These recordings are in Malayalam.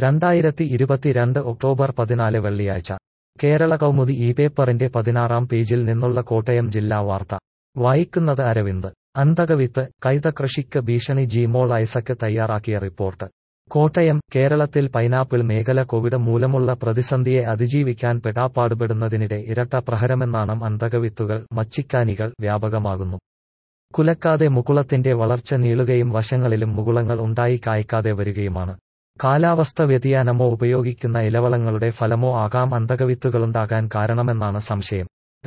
2022 ഒക്ടോബർ 14 വെള്ളിയാഴ്ച കേരള കൗമുദി ഈ പേപ്പറിന്റെ 16-ാം പേജിൽ നിന്നുള്ള കോട്ടയം ജില്ലാ വാർത്ത വായിക്കുന്നത് അരവിന്ദ്. അന്തകവിത്ത് കൈതകൃഷിക്ക് ഭീഷണി ജിമോൾ ഐസക് തയ്യാറാക്കിയ റിപ്പോർട്ട്. കോട്ടയം കേരളത്തിൽ പൈനാപ്പിൾ മേഖല കോവിഡ് മൂലമുള്ള പ്രതിസന്ധിയെ അതിജീവിക്കാൻ പെടാപ്പാടുപെടുന്നതിനിടെ ഇരട്ട പ്രഹരമെന്നാണ് അന്തകവിത്തുകൾ മച്ചിക്കാനികൾ വ്യാപകമാകുന്നു. കുലക്കാതെ മുകുളത്തിന്റെ വളർച്ച നീളുകയും വശങ്ങളിലും മുകുളങ്ങൾ ഉണ്ടായി കായ്ക്കാതെ വരികയുമാണ്. കാലാവസ്ഥ വ്യതിയാനമോ ഉപയോഗിക്കുന്ന ഇലവളങ്ങളുടെ ഫലമോ ആകാം അന്തകവിത്തുകളുണ്ടാകാൻ കാരണമെന്നാണ് സംശയം.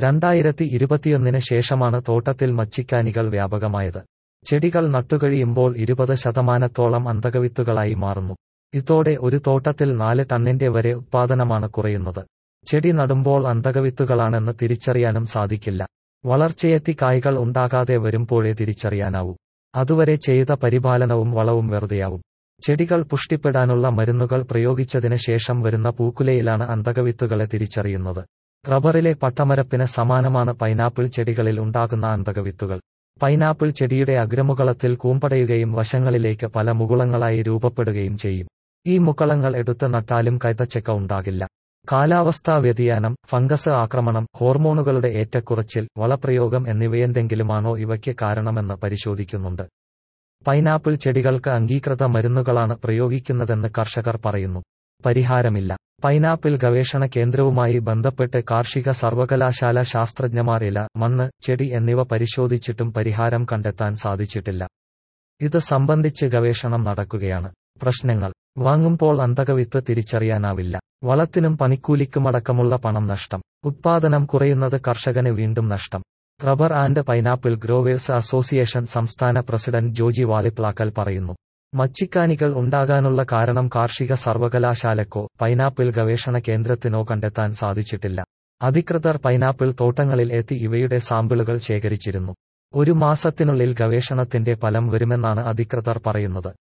2021 ശേഷമാണ് തോട്ടത്തിൽ മച്ചിക്കാനികൾ വ്യാപകമായത്. ചെടികൾ നട്ടുകഴിയുമ്പോൾ 20% അന്തകവിത്തുകളായി മാറുന്നു. ഇതോടെ ഒരു തോട്ടത്തിൽ 4 ടണ്ണിന്റെ വരെ ഉത്പാദനമാണ് കുറയുന്നത്. ചെടി നടുമ്പോൾ അന്തകവിത്തുകളാണെന്ന് തിരിച്ചറിയാനും സാധിക്കില്ല. വളർച്ചയെത്തി കായ്കൾ ഉണ്ടാകാതെ വരുമ്പോഴേ തിരിച്ചറിയാനാവൂ. അതുവരെ ചെയ്ത പരിപാലനവും വളവും വെറുതെയാവും. ചെടികൾ പുഷ്ടിപ്പെടാനുള്ള മരുന്നുകൾ പ്രയോഗിച്ചതിന് ശേഷം വരുന്ന പൂക്കുലയിലാണ് അന്തകവിത്തുകളെ തിരിച്ചറിയുന്നത്. റബ്ബറിലെ പട്ടമരപ്പിന് സമാനമാണ് പൈനാപ്പിൾ ചെടികളിൽ ഉണ്ടാകുന്ന അന്തകവിത്തുകൾ. പൈനാപ്പിൾ ചെടിയുടെ അഗ്രമുകളത്തിൽ കൂമ്പടയുകയും വശങ്ങളിലേക്ക് പല മുകുളങ്ങളായി രൂപപ്പെടുകയും ചെയ്യും. ഈ മുകുളങ്ങൾ എടുത്ത് നട്ടാലും കൈതച്ചക്ക ഉണ്ടാകില്ല. കാലാവസ്ഥാ വ്യതിയാനം, ഫംഗസ് ആക്രമണം, ഹോർമോണുകളുടെ ഏറ്റക്കുറച്ചിൽ, വളപ്രയോഗം എന്നിവയെന്തെങ്കിലുമാണോ ഇവയ്ക്ക് കാരണമെന്ന് പരിശോധിക്കുന്നുണ്ട്. പൈനാപ്പിൾ ചെടികൾക്ക് അംഗീകൃത മരുന്നുകളാണ് പ്രയോഗിക്കുന്നതെന്ന് കർഷകർ പറയുന്നു. പരിഹാരമില്ല. പൈനാപ്പിൾ ഗവേഷണ കേന്ദ്രവുമായി ബന്ധപ്പെട്ട് കാർഷിക സർവകലാശാല ശാസ്ത്രജ്ഞന്മാർ ഇല, മണ്ണ്, ചെടി എന്നിവ പരിശോധിച്ചിട്ടും പരിഹാരം കണ്ടെത്താൻ സാധിച്ചിട്ടില്ല. ഇത് സംബന്ധിച്ച് ഗവേഷണം നടക്കുകയാണ്. പ്രശ്നങ്ങൾ: വാങ്ങുമ്പോൾ അന്തകവിത്ത് തിരിച്ചറിയാനാവില്ല. വളത്തിനും പണിക്കൂലിക്കുമടക്കമുള്ള പണം നഷ്ടം. ഉത്പാദനം കുറയുന്നത് കർഷകന് വീണ്ടും നഷ്ടം. Rubber and pineapple growers association സംസ്ഥാന പ്രസിഡന്റ് ജോജി വാളിപ്ലാക്കൽ പറയുന്നു. മച്ചിക്കാനികൾ ഉണ്ടാകാനുള്ള കാരണം കാർഷിക സർവകലാശാലക്കോ പൈനാപ്പിൾ ഗവേഷണ കേന്ദ്രത്തിനോ കണ്ടെത്താൻ സാധിച്ചിട്ടില്ല. അധികൃതർ പൈനാപ്പിൾ തോട്ടങ്ങളിൽ എത്തി ഇവയുടെ സാമ്പിളുകൾ ശേഖരിച്ചിരുന്നു. 1 മാസത്തിനുള്ളിൽ ഗവേഷണത്തിന്റെ ഫലം വരുമെന്നാണ് അധികൃതർ പറയുന്നത്.